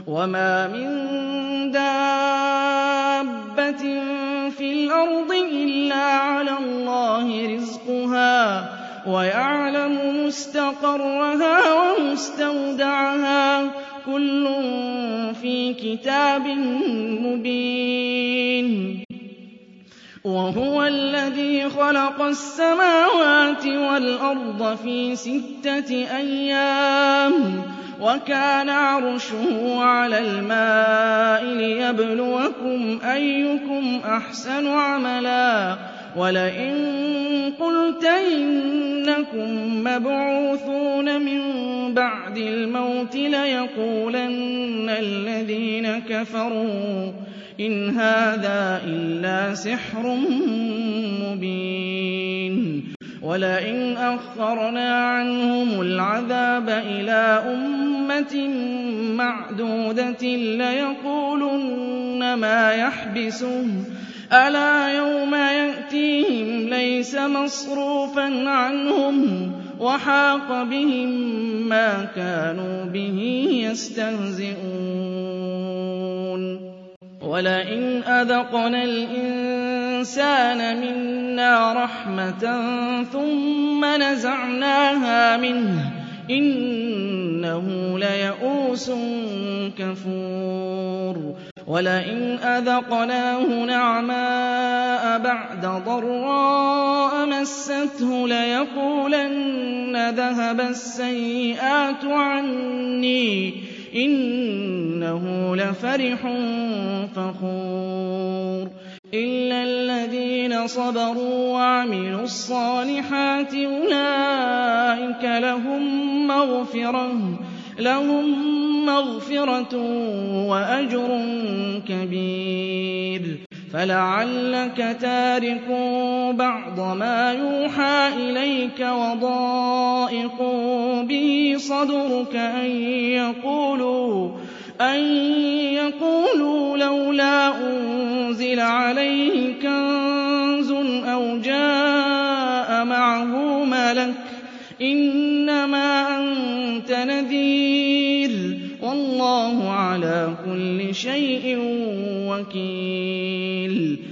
وَمَا مِن دَابَّةٍ فِي الْأَرْضِ إِلَّا عَلَى اللَّهِ رِزْقُهَا وَيَعْلَمُ مُسْتَقَرَّهَا وَمُسْتَوْدَعَهَا ۚ كُلٌّ فِي كِتَابٍ مُّبِينٍ وَهُوَ الَّذِي خَلَقَ السَّمَاوَاتِ وَالْأَرْضَ فِي 6 أَيَّامٍ وَكَانَ عَرْشُهُ عَلَى الْمَاءِ لِيَبْلُوَكُمْ أَيُّكُمْ أَحْسَنُ عَمَلًا ۗ وَلَئِن قُلْتَ إِنَّكُم مَّبْعُوثُونَ مِن بَعْدِ الْمَوْتِ لَيَقُولَنَّ الَّذِينَ كَفَرُوا إِنْ هَٰذَا إِلَّا سِحْرٌ مُّبِينٌ وَلَئِنْ أَخَّرْنَا عَنْهُمُ الْعَذَابَ إِلَىٰ أُمَّةٍ مَّعْدُودَةٍ لَّيَقُولُنَّ مَا يَحْبِسُهُ ۗ أَلَا يَوْمَ يَأْتِيهِمْ لَيْسَ مَصْرُوفًا عَنْهُمْ وَحَاقَ بِهِم مَّا كَانُوا بِهِ يَسْتَهْزِئُونَ وَلَئِنْ أَذَقْنَا الْإِنسَانَ مِنَّا رَحْمَةً ثُمَّ نَزَعْنَاهَا مِنْهُ إِنَّهُ لَيَئُوسٌ كَفُورٌ وَلَئِنْ أَذَقْنَاهُ نَعْمَاءَ بَعْدَ ضَرَّاءَ مَسَّتْهُ لَيَقُولَنَّ ذَهَبَ السَّيِّئَاتُ عَنِّي إِنَّهُ لَفَرِحٌ فَخُورٌ إِلَّا الَّذِينَ صَبَرُوا وَعَمِلُوا الصَّالِحَاتِ أُولَٰئِكَ لَهُم مَّغْفِرَةٌ وَأَجْرٌ كَبِيرٌ فَلَعَلَّكَ تَارِكٌ بَعْضَ مَا يُوحَىٰ إِلَيْكَ وَضَائِقٌ بِهِ صَدْرُكَ أَن يَقُولُوا لَوْلَا أُنزِلَ عَلَيْهِ كَنزٌ أَوْ جَاءَ مَعَهُ مَلَكٌ ۚ إِنَّمَا أَنتَ نَذِيرٌ ۚ وَاللَّهُ عَلَىٰ كُلِّ شَيْءٍ وَكِيلٌ